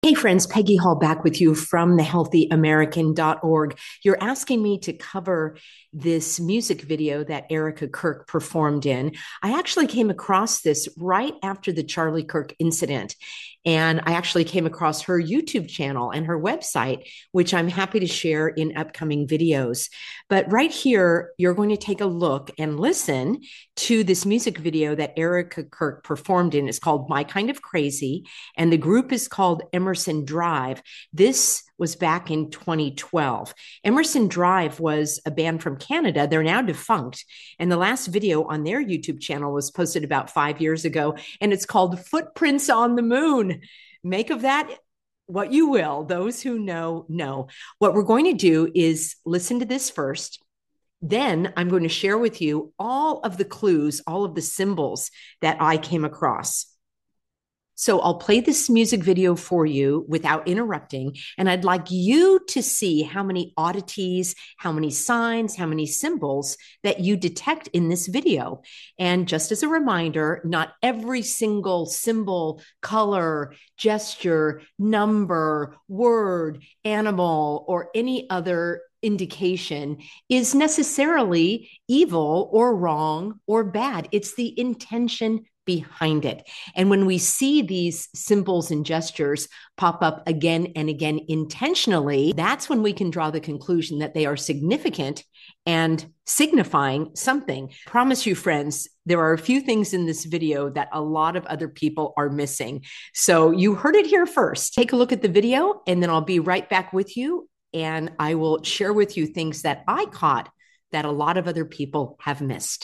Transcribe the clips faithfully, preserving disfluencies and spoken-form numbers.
Hey friends, Peggy Hall back with you from the healthy american dot org. You're asking me to cover this music video that Erica Kirk performed in. I actually came across this right after the Charlie Kirk incident. And I actually came across her YouTube channel and her website, which I'm happy to share in upcoming videos. But right here, you're going to take a look and listen to this music video that Erica Kirk performed in. It's called My Kind of Crazy, and the group is called Emerson Drive. This was back in twenty twelve. Emerson Drive was a band from Canada. They're now defunct. And the last video on their YouTube channel was posted about five years ago, and it's called Footprints on the Moon. Make of that what you will. Those who know, know. What we're going to do is listen to this first. Then I'm going to share with you all of the clues, all of the symbols that I came across. So I'll play this music video for you without interrupting, and I'd like you to see how many oddities, how many signs, how many symbols that you detect in this video. And just as a reminder, not every single symbol, color, gesture, number, word, animal, or any other indication is necessarily evil or wrong or bad. It's the intention behind it. And when we see these symbols and gestures pop up again and again intentionally, that's when we can draw the conclusion that they are significant and signifying something. I promise you, friends, there are a few things in this video that a lot of other people are missing. So you heard it here first. Take a look at the video, and then I'll be right back with you, and I will share with you things that I caught that a lot of other people have missed.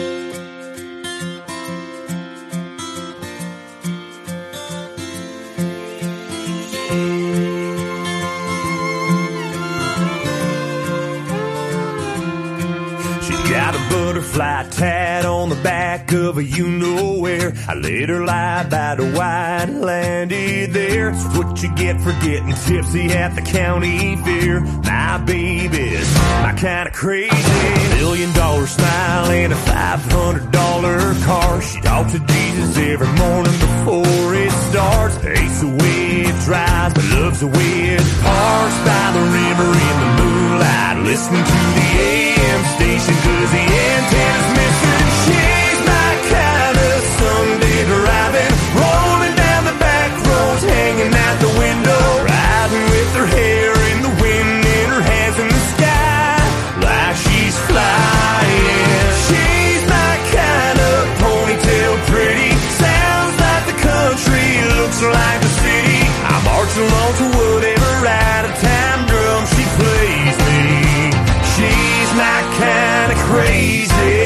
Got a butterfly tat on the back of a you-know-where. I let her lie by the white and landed there. It's what you get for getting tipsy at the county fair. My baby's my kind of crazy. Million dollar smile and a five hundred dollar car. She talks to Jesus every morning before it starts. Hates the way it drives, but loves the way it parks by the river in the moonlight, listening to the A M station, cause the antenna's missing. She's my kind of Sunday driving, rolling down the back roads, hanging out the window, riding with her hair in the wind and her hands in the sky, like she's flying. She's my kind of ponytail pretty, sounds like the country, looks like the city. I march along to whatever out of time drum she plays me. She's my kind of crazy.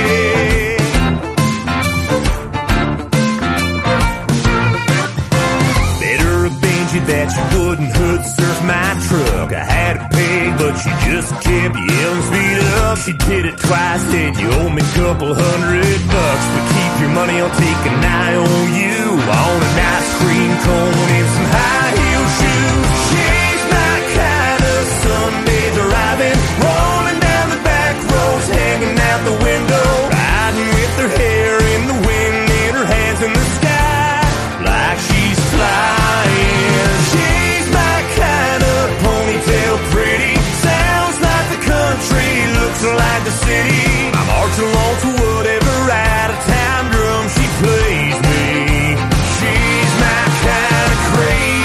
Better arrange it that you wouldn't hood surf my truck. I had it paid, but she just kept yelling speed up. She did it twice, said you owe me a couple hundred bucks, but keep your money, I'll take an eye on you. On an ice cream cone and some high heel shoes. She's my kind of Sunday driving, rolling down the back roads, hanging out the window, riding with her hair in the wind and her hands in the sky, like she's flying. She's my kind of ponytail pretty, sounds like the country, looks like the city. I march along to whatever out of time drum she plays me. She's my kind of crazy.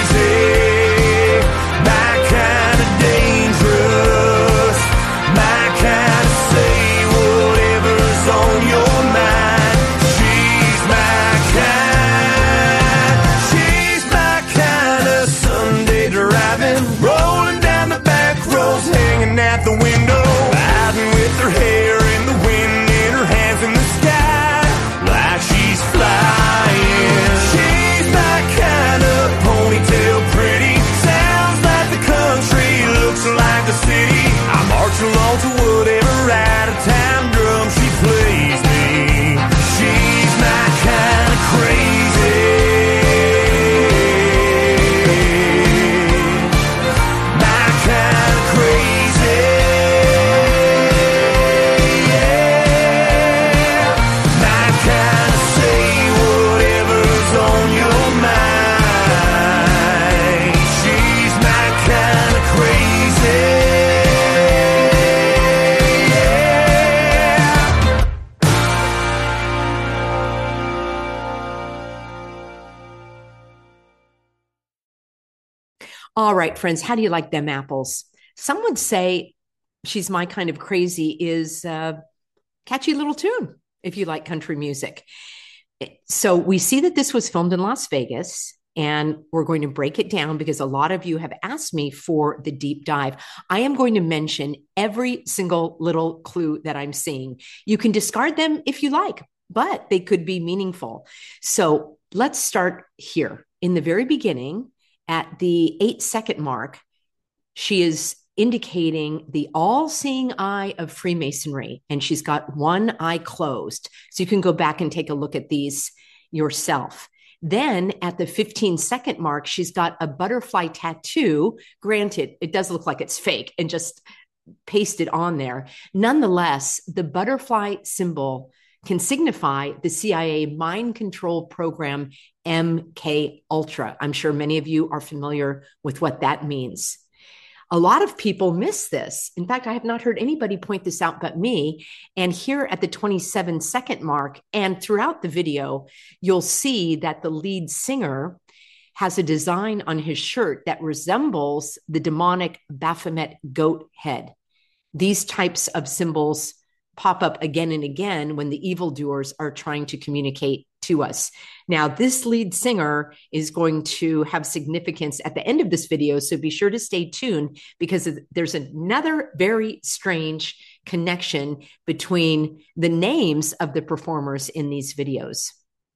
All right, friends, how do you like them apples? Some would say She's My Kind of Crazy is a catchy little tune if you like country music. So we see that this was filmed in Las Vegas, and we're going to break it down because a lot of you have asked me for the deep dive. I am going to mention every single little clue that I'm seeing. You can discard them if you like, but they could be meaningful. So let's start here. In the very beginning, at the eight second mark, she is indicating the all-seeing eye of Freemasonry, and she's got one eye closed. So you can go back and take a look at these yourself. Then at the fifteen second mark, she's got a butterfly tattoo. Granted, it does look like it's fake and just pasted on there. Nonetheless, the butterfly symbol can signify the C I A mind control program M K Ultra. I'm sure many of you are familiar with what that means. A lot of people miss this. In fact, I have not heard anybody point this out but me. And here at the twenty-seven second mark and throughout the video, you'll see that the lead singer has a design on his shirt that resembles the demonic Baphomet goat head. These types of symbols pop up again and again when the evildoers are trying to communicate to us. Now, this lead singer is going to have significance at the end of this video, so be sure to stay tuned because there's another very strange connection between the names of the performers in these videos.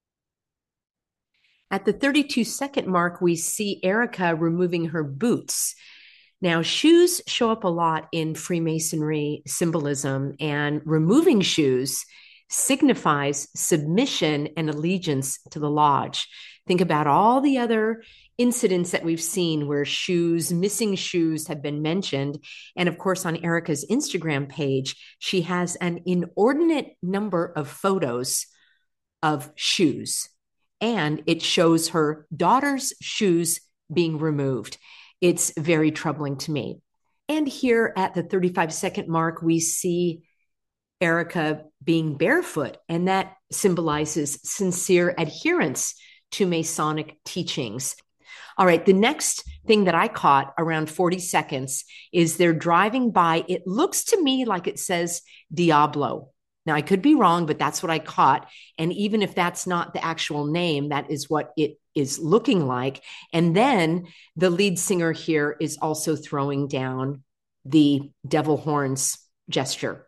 At the thirty-two second mark, we see Erica removing her boots. Now, shoes show up a lot in Freemasonry symbolism, and removing shoes signifies submission and allegiance to the lodge. Think about all the other incidents that we've seen where shoes, missing shoes have been mentioned. And of course, on Erica's Instagram page, she has an inordinate number of photos of shoes, and it shows her daughter's shoes being removed. It's very troubling to me. And here at the thirty-five second mark, we see Erica being barefoot, and that symbolizes sincere adherence to Masonic teachings. All right, the next thing that I caught around forty seconds is they're driving by. It looks to me like it says Diablo. Now, I could be wrong, but that's what I caught. And even if that's not the actual name, that is what it is looking like. And then the lead singer here is also throwing down the devil horns gesture.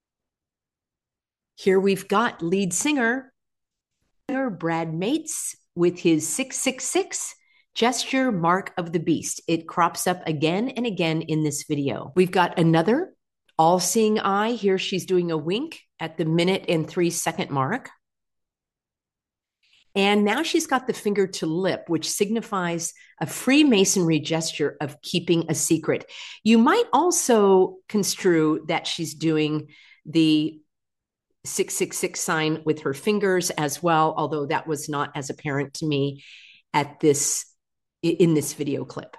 Here we've got lead singer Brad Mates with his six six six gesture mark of the beast. It crops up again and again in this video. We've got another all-seeing eye. Here she's doing a wink at the minute and three second mark. And now she's got the finger to lip, which signifies a Freemasonry gesture of keeping a secret. You might also construe that she's doing the six six six sign with her fingers as well, although that was not as apparent to me at this in this video clip.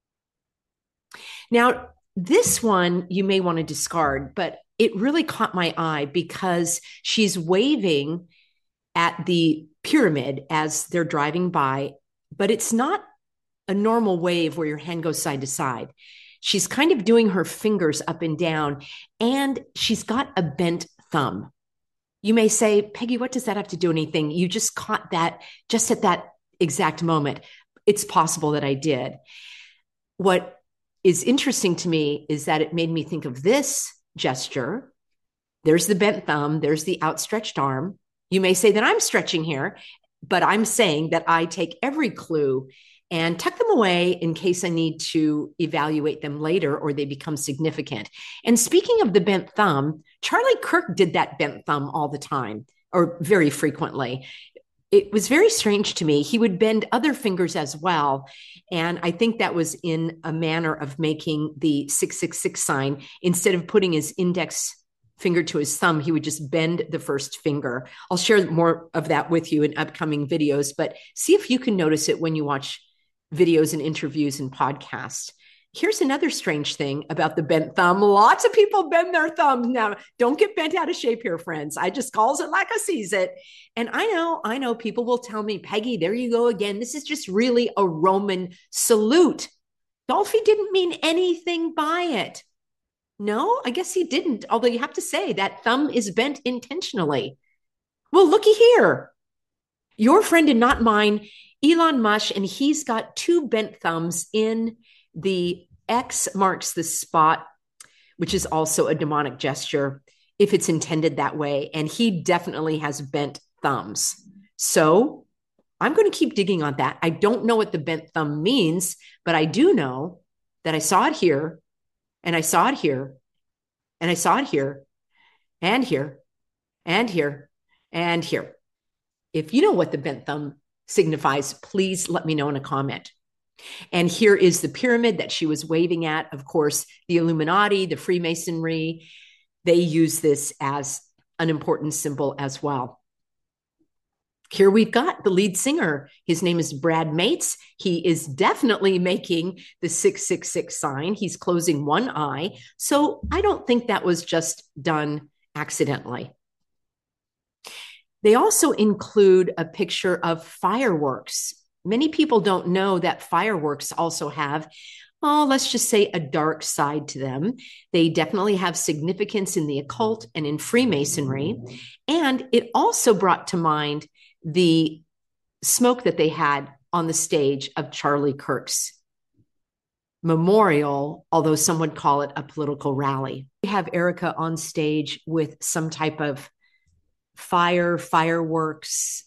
Now, this one you may want to discard, but it really caught my eye because she's waving at the pyramid as they're driving by, but it's not a normal wave where your hand goes side to side. She's kind of doing her fingers up and down, and she's got a bent thumb. You may say, Peggy, what does that have to do with anything? You just caught that just at that exact moment. It's possible that I did. What is interesting to me is that it made me think of this gesture. There's the bent thumb. There's the outstretched arm. You may say that I'm stretching here, but I'm saying that I take every clue and tuck them away in case I need to evaluate them later or they become significant. And speaking of the bent thumb, Charlie Kirk did that bent thumb all the time, or very frequently. It was very strange to me. He would bend other fingers as well. And I think that was in a manner of making the six six six sign. Instead of putting his index finger to his thumb, he would just bend the first finger. I'll share more of that with you in upcoming videos, but see if you can notice it when you watch videos and interviews and podcasts. Here's another strange thing about the bent thumb. Lots of people bend their thumbs. Now, don't get bent out of shape here, friends. I just calls it like I sees it. And I know, I know people will tell me, Peggy, there you go again. This is just really a Roman salute. Dolphy didn't mean anything by it. No, I guess he didn't. Although you have to say that thumb is bent intentionally. Well, looky here. Your friend and not mine, Elon Musk, and he's got two bent thumbs in the X marks the spot, which is also a demonic gesture if it's intended that way. And he definitely has bent thumbs. So I'm going to keep digging on that. I don't know what the bent thumb means, but I do know that I saw it here, and I saw it here, and I saw it here, and here, and here, and here. If you know what the bent thumb signifies, please let me know in a comment. And here is the pyramid that she was waving at. Of course, the Illuminati, the Freemasonry, they use this as an important symbol as well. Here we've got the lead singer. His name is Brad Mates. He is definitely making the six six six sign. He's closing one eye. So I don't think that was just done accidentally. They also include a picture of fireworks. Many people don't know that fireworks also have, oh, let's just say a dark side to them. They definitely have significance in the occult and in Freemasonry. And it also brought to mind the smoke that they had on the stage of Charlie Kirk's memorial, although some would call it a political rally. We have Erica on stage with some type of fire, fireworks,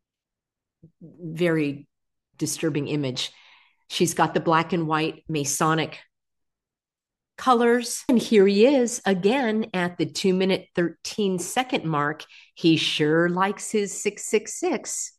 very disturbing image. She's got the black and white Masonic colors. And here he is again at the two minute, thirteen second mark. He sure likes his six six six.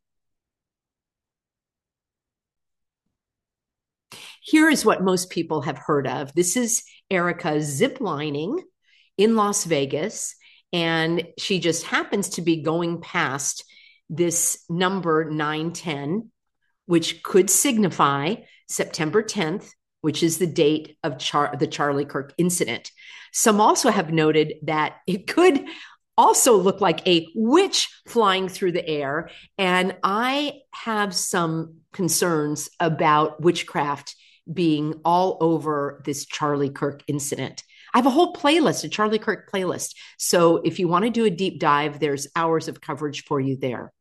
Here is what most people have heard of. This is Erica ziplining in Las Vegas. And she just happens to be going past this number nine ten, which could signify September tenth, which is the date of Char- the Charlie Kirk incident. Some also have noted that it could also look like a witch flying through the air. And I have some concerns about witchcraft being all over this Charlie Kirk incident. I have a whole playlist, a Charlie Kirk playlist. So if you want to do a deep dive, there's hours of coverage for you there.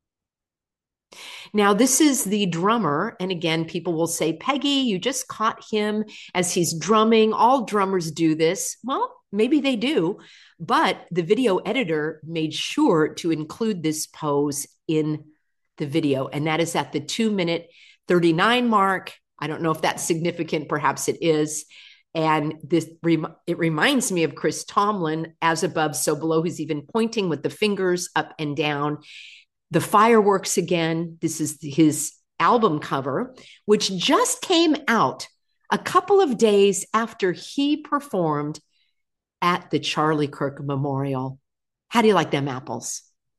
Now, this is the drummer. And again, people will say, Peggy, you just caught him as he's drumming. All drummers do this. Well, maybe they do. But the video editor made sure to include this pose in the video. And that is at the two minute thirty-nine mark. I don't know if that's significant. Perhaps it is. And this it reminds me of Chris Tomlin, as above, so below. He's even pointing with the fingers up and down. The fireworks again. This is his album cover, which just came out a couple of days after he performed at the Charlie Kirk Memorial. How do you like them apples?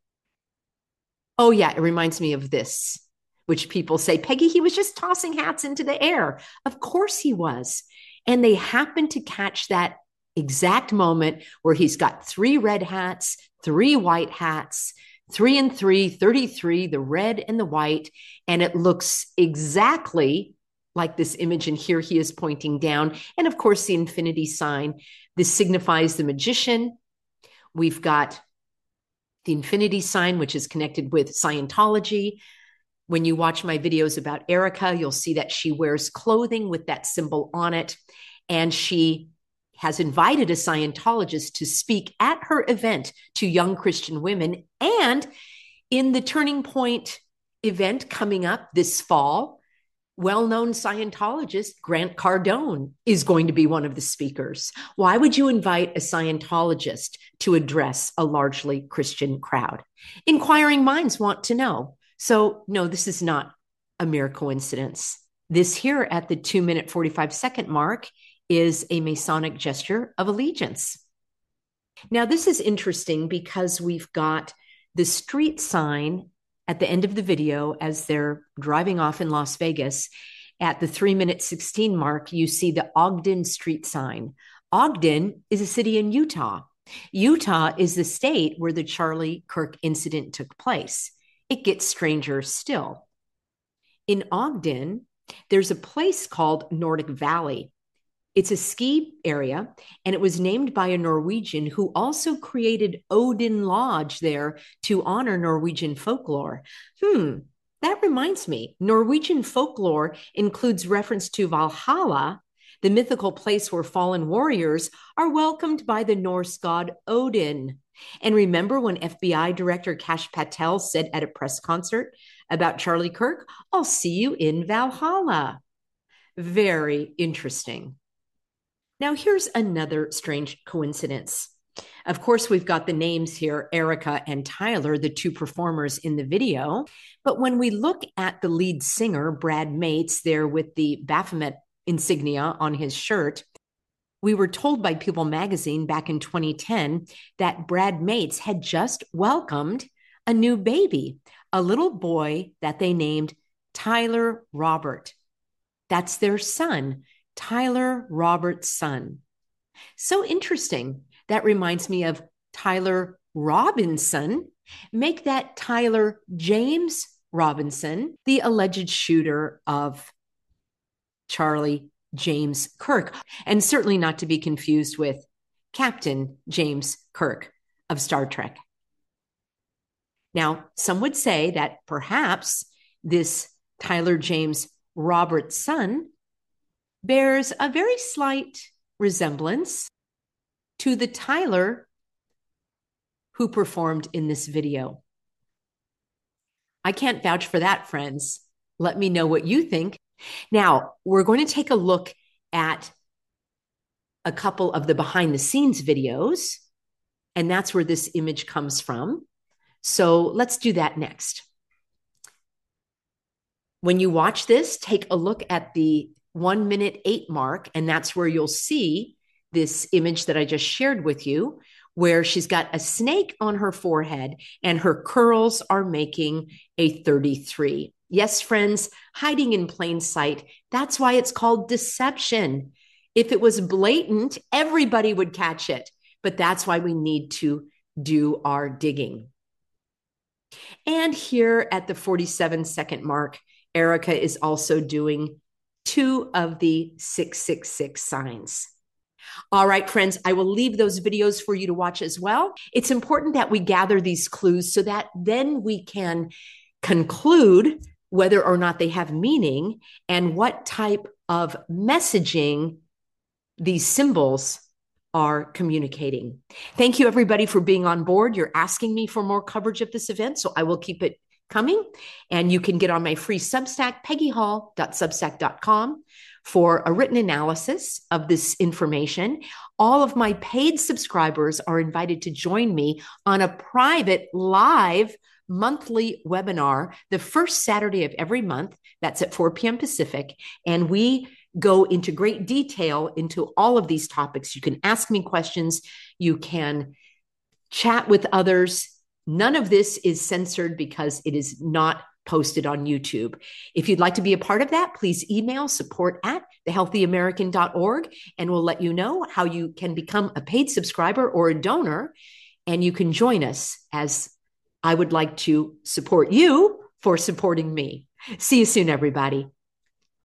Oh, yeah, it reminds me of this, which people say, Peggy, he was just tossing hats into the air. Of course he was. And they happened to catch that exact moment where he's got three red hats, three white hats, three and three, thirty-three, the red and the white. And it looks exactly like this image. And here he is pointing down. And of course, the infinity sign. This signifies the magician. We've got the infinity sign, which is connected with Scientology. When you watch my videos about Erica, you'll see that she wears clothing with that symbol on it. And she has invited a Scientologist to speak at her event to young Christian women. And in the Turning Point event coming up this fall, well-known Scientologist Grant Cardone is going to be one of the speakers. Why would you invite a Scientologist to address a largely Christian crowd? Inquiring minds want to know. So no, this is not a mere coincidence. This here at the two minute forty-five second mark is a Masonic gesture of allegiance. Now, this is interesting because we've got the street sign at the end of the video as they're driving off in Las Vegas. At the three minute sixteen mark, you see the Ogden street sign. Ogden is a city in Utah. Utah is the state where the Charlie Kirk incident took place. It gets stranger still. In Ogden, there's a place called Nordic Valley. It's a ski area, and it was named by a Norwegian who also created Odin Lodge there to honor Norwegian folklore. Hmm, that reminds me, Norwegian folklore includes reference to Valhalla, the mythical place where fallen warriors are welcomed by the Norse god Odin. And remember when F B I Director Kash Patel said at a press concert about Charlie Kirk, "I'll see you in Valhalla." Very interesting. Now, here's another strange coincidence. Of course, we've got the names here, Erica and Tyler, the two performers in the video. But when we look at the lead singer, Brad Mates, there with the Baphomet insignia on his shirt, we were told by People magazine back in twenty ten that Brad Mates had just welcomed a new baby, a little boy that they named Tyler Robert. That's their son, Tyler Robert's son. So interesting. That reminds me of Tyler Robinson. Make that Tyler James Robinson, the alleged shooter of Charlie James Kirk, and certainly not to be confused with Captain James Kirk of Star Trek. Now, some would say that perhaps this Tyler James Robert's son bears a very slight resemblance to the Tyler who performed in this video. I can't vouch for that, friends. Let me know what you think. Now, we're going to take a look at a couple of the behind the scenes videos, and that's where this image comes from. So let's do that next. When you watch this, take a look at the one minute eight mark, and that's where you'll see this image that I just shared with you, where she's got a snake on her forehead and her curls are making a thirty-three. Yes, friends, hiding in plain sight. That's why it's called deception. If it was blatant, everybody would catch it. But that's why we need to do our digging. And here at the forty-seven second mark, Erica is also doing two of the six six six signs. All right, friends, I will leave those videos for you to watch as well. It's important that we gather these clues so that then we can conclude whether or not they have meaning and what type of messaging these symbols are communicating. Thank you, everybody, for being on board. You're asking me for more coverage of this event, so I will keep it coming. And you can get on my free Substack, peggy hall dot substack dot com, for a written analysis of this information. All of my paid subscribers are invited to join me on a private live monthly webinar the first Saturday of every month. That's at four p.m. Pacific. And we go into great detail into all of these topics. You can ask me questions. You can chat with others. None of this is censored because it is not posted on YouTube. If you'd like to be a part of that, please email support at the healthy american dot org, and we'll let you know how you can become a paid subscriber or a donor, and you can join us, as I would like to support you for supporting me. See you soon, everybody.